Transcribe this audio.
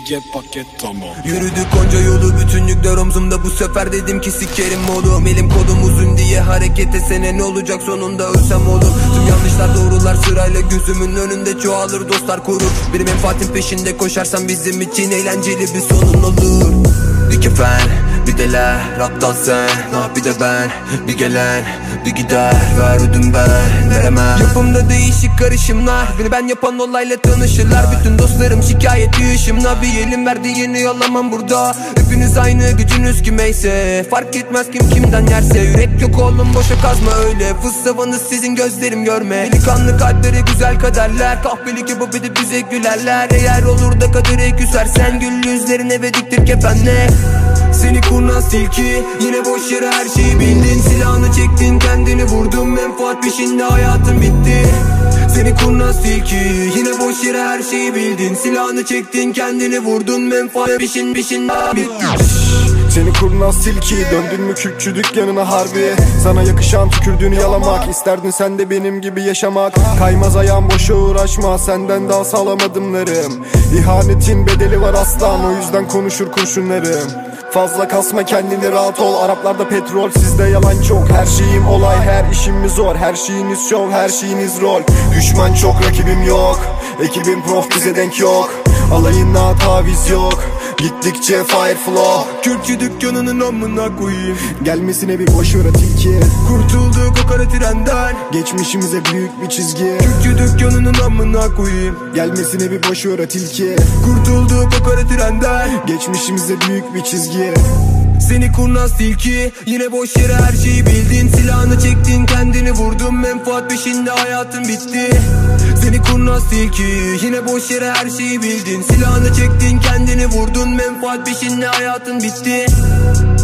Ege paket tamam. Yürüdük onca yolu, bütünlükler omzumda. Bu sefer dedim ki sikerim oğlum. Elim kolum uzun diye hareket etsene, ne olacak sonunda ölsem oğlum. Tüm yanlışlar doğrular sırayla gözümün önünde çoğalır, dostlar korur. Bir menfaatin peşinde koşarsan bizim için eğlenceli bir sonun olur. Bir kefen, bir deler, aptal sen, bir de ben. Bir gelen, bir gider, ver ödüm ben, veremem. Yapımda değişik karışımlar, beni ben yapan olayla tanışırlar. Bütün dostlarım şikayetçi ışımla, bir elin verdiğini yalamam burada. Hepiniz aynı, gücünüz kimeyse fark etmez kim kimden yerse. Yürek yok oğlum, boşa kazma öyle. Fıssavanız sizin, gözlerim görme. Delikanlı kalpleri güzel kaderler, kahpelik yapıp edip bize gülerler. Eğer olur da kadere küsersen, gül yüzlerine ve diktir kefenle. Seni kurnaz tilki, yine boş yere her şeyi bildin. Silahını çektin, kendini vurdun, menfaat peşinde hayatın bitti. Seni kurnaz tilki, yine boş yere her şeyi bildin. Silahını çektin, kendini vurdun, menfaat peşinde bitti. Seni kurnaz tilki, döndün mü kürkçü dükkanına harbi. Sana yakışan tükürdüğünü yalamak, isterdin sen de benim gibi yaşamak. Kaymaz ayağım, boşa uğraşma, senden daha sağlam adımlarım. İhanetin bedeli var aslan, o yüzden konuşur kurşunlarım. Fazla kasma kendini, rahat ol. Araplarda petrol, sizde yalan çok. Her şeyim olay, her işimiz zor. Her şeyiniz şov, her şeyiniz rol. Düşman çok, rakibim yok. Ekibim prof, bize denk yok. Alayına taviz yok. Gittikçe fire flow. Kürkçü dükkanının amına koyayım. Gelmesine bir boş ver tilki. Kurtulduk o kara trenden. Geçmişimize büyük bir çizgi. Kürkçü dükkanının amına koyayım. Gelmesine bir boş ver tilki. Kurtulduk o kara trenden. Geçmişimize büyük bir çizgi. Seni kurnaz tilki, yine boş yere her şeyi bildin. Silahını çektin, kendini vurdun, menfaat peşinde hayatın bitti. Seni kurnaz tilki, yine boş yere her şeyi bildin. Silahını çektin, kendini vurdun, menfaat peşinde hayatın bitti.